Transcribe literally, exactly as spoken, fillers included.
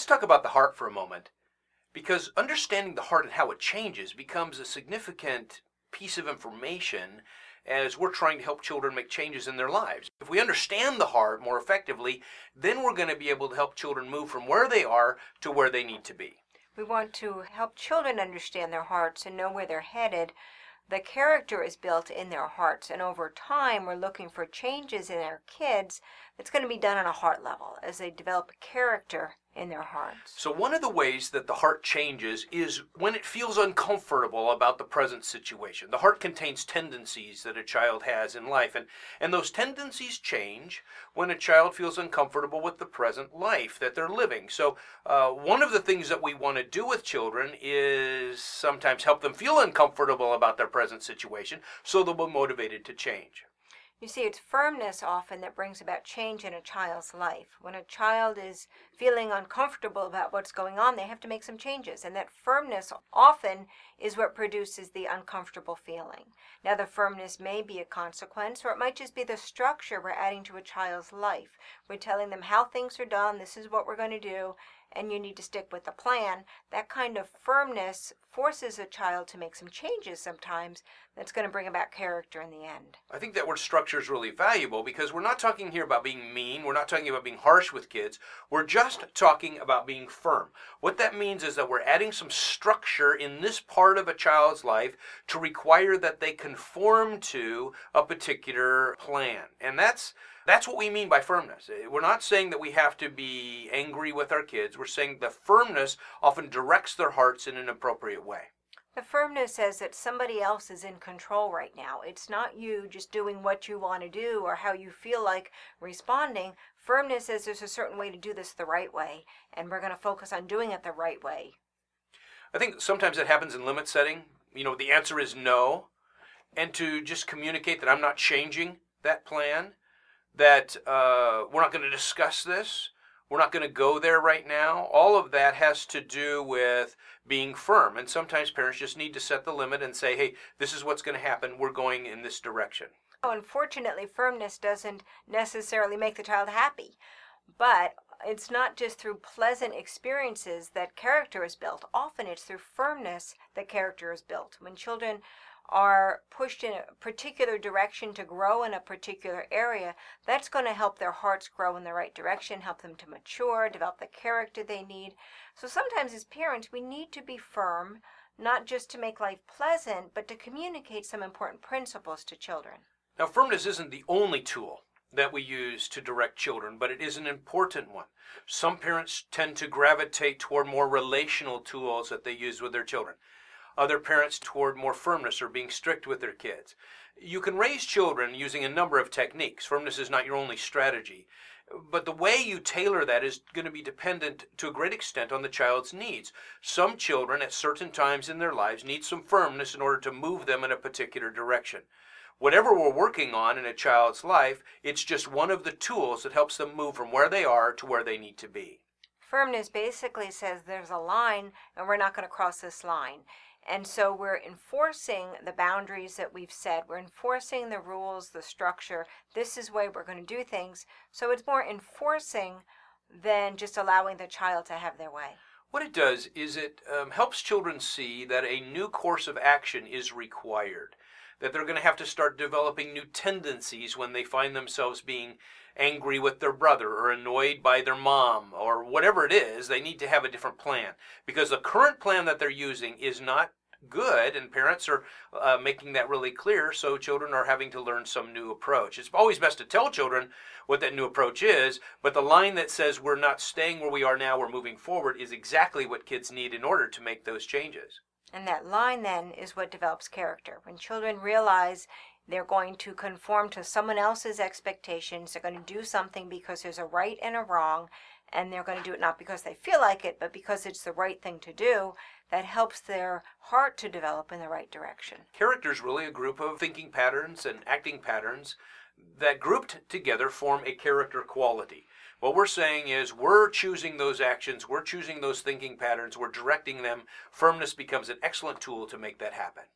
Let's talk about the heart for a moment, because understanding the heart and how it changes becomes a significant piece of information as we're trying to help children make changes in their lives. If we understand the heart more effectively, then we're going to be able to help children move from where they are to where they need to be. We want to help children understand their hearts and know where they're headed. The character is built in their hearts, and over time we're looking for changes in our kids that's going to be done on a heart level as they develop a character in their hearts. So one of the ways that the heart changes is when it feels uncomfortable about the present situation. The heart contains tendencies that a child has in life, and, and those tendencies change when a child feels uncomfortable with the present life that they're living. So uh, one of the things that we want to do with children is sometimes help them feel uncomfortable about their present situation so they'll be motivated to change. You see, it's firmness often that brings about change in a child's life. When a child is feeling uncomfortable about what's going on, they have to make some changes. And that firmness often is what produces the uncomfortable feeling. Now, the firmness may be a consequence, or it might just be the structure we're adding to a child's life. We're telling them how things are done, this is what we're going to do, and you need to stick with the plan. That kind of firmness forces a child to make some changes sometimes that's going to bring about character in the end. I think that word structure is really valuable because we're not talking here about being mean. We're not talking about being harsh with kids. We're just talking about being firm. What that means is that we're adding some structure in this part of a child's life to require that they conform to a particular plan. And that's That's what we mean by firmness. We're not saying that we have to be angry with our kids. We're saying the firmness often directs their hearts in an appropriate way. The firmness says that somebody else is in control right now. It's not you just doing what you want to do or how you feel like responding. Firmness says there's a certain way to do this the right way, and we're going to focus on doing it the right way. I think sometimes it happens in limit setting. You know, the answer is no. And to just communicate that I'm not changing that plan, that uh, we're not going to discuss this, we're not going to go there right now. All of that has to do with being firm. And sometimes parents just need to set the limit and say, hey, this is what's going to happen. We're going in this direction. Oh, unfortunately, firmness doesn't necessarily make the child happy. But it's not just through pleasant experiences that character is built. Often it's through firmness that character is built. When children are pushed in a particular direction to grow in a particular area, that's going to help their hearts grow in the right direction, help them to mature, develop the character they need. So sometimes as parents, we need to be firm, not just to make life pleasant, but to communicate some important principles to children. Now, firmness isn't the only tool that we use to direct children, but it is an important one. Some parents tend to gravitate toward more relational tools that they use with their children. Other parents toward more firmness or being strict with their kids. You can raise children using a number of techniques. Firmness is not your only strategy. But the way you tailor that is going to be dependent to a great extent on the child's needs. Some children at certain times in their lives need some firmness in order to move them in a particular direction. Whatever we're working on in a child's life, it's just one of the tools that helps them move from where they are to where they need to be. Firmness basically says there's a line and we're not going to cross this line. And so we're enforcing the boundaries that we've set. We're enforcing the rules, the structure. This is the way we're going to do things. So it's more enforcing than just allowing the child to have their way. What it does is it um, helps children see that a new course of action is required, that they're going to have to start developing new tendencies when they find themselves being angry with their brother or annoyed by their mom or whatever it is. They need to have a different plan because the current plan that they're using is not good, and parents are uh, making that really clear, so children are having to learn some new approach. It's always best to tell children what that new approach is, but the line that says we're not staying where we are now, we're moving forward, is exactly what kids need in order to make those changes. And that line then is what develops character. When children realize they're going to conform to someone else's expectations, they're going to do something because there's a right and a wrong, and they're going to do it not because they feel like it, but because it's the right thing to do, that helps their heart to develop in the right direction. Character is really a group of thinking patterns and acting patterns that grouped together form a character quality. What we're saying is we're choosing those actions, we're choosing those thinking patterns, we're directing them. Firmness becomes an excellent tool to make that happen.